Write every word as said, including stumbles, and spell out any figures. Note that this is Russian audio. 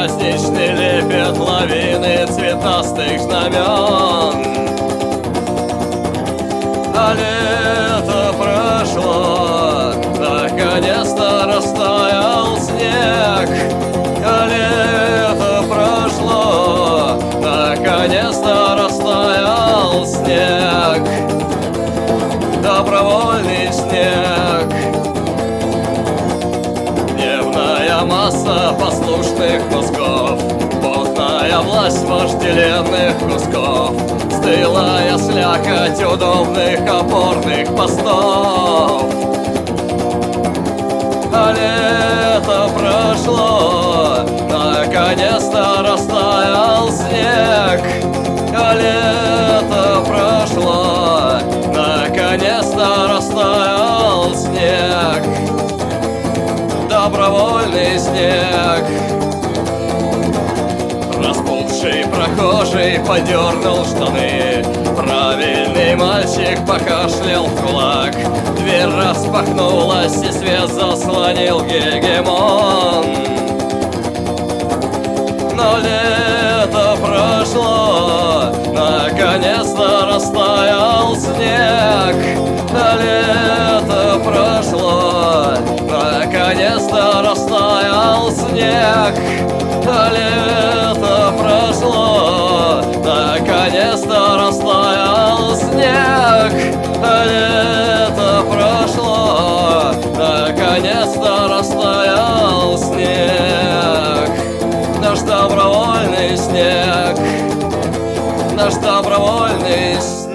праздничный лепет лавины цветастых знамен. А лето прошло, наконец-то растаял снег. А лето прошло, наконец-то растаял снег. Добровольный снег. Дневная масса послушных мозгов, потная власть вожделенных кусков, стылая слякоть удобных опорных постов. А лето прошло, наконец-то растаял снег. А лето прошло, наконец-то растаял снег. Добровольный снег. Распухший прохожий подернул штаны, правильный мальчик покашлял в кулак. Дверь распахнулась, и свет заслонил гегемон. Но лето прошло, наконец-то растаял снег. А лето прошло, наконец-то растаял снег. А лето прошло, наконец-то растаял снег. А лето прошло, наконец-то растаял снег. Наш добровольный снег, наш добровольный снег.